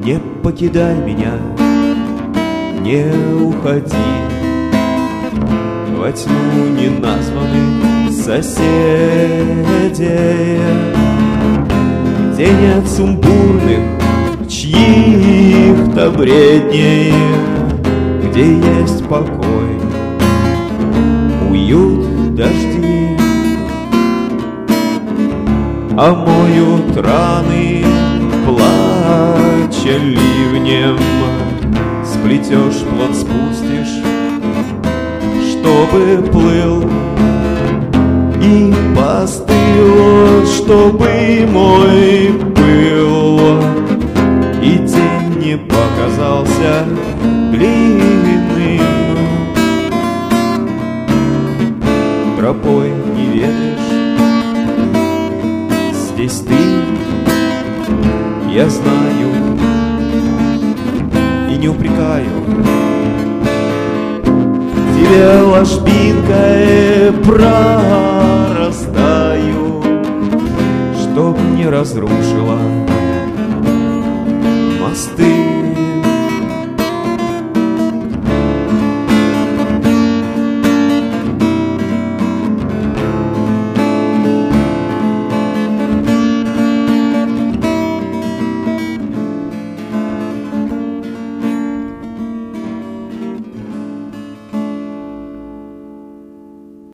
Не покидай меня, не уходи во тьму неназванных соседей, где нет сумбурных чьих-то бредней, где есть покой, уют, дожди, омоют раны плача ливнем. Сплетешь плод, спустишь, чтобы плыл и постыл, чтобы мой пыл, и день не показался длинным. Тропой не ведаешь, здесь ты, я знаю, и не упрекаю. Тебе ложбинкой прорастаю, чтоб не разрушила мосты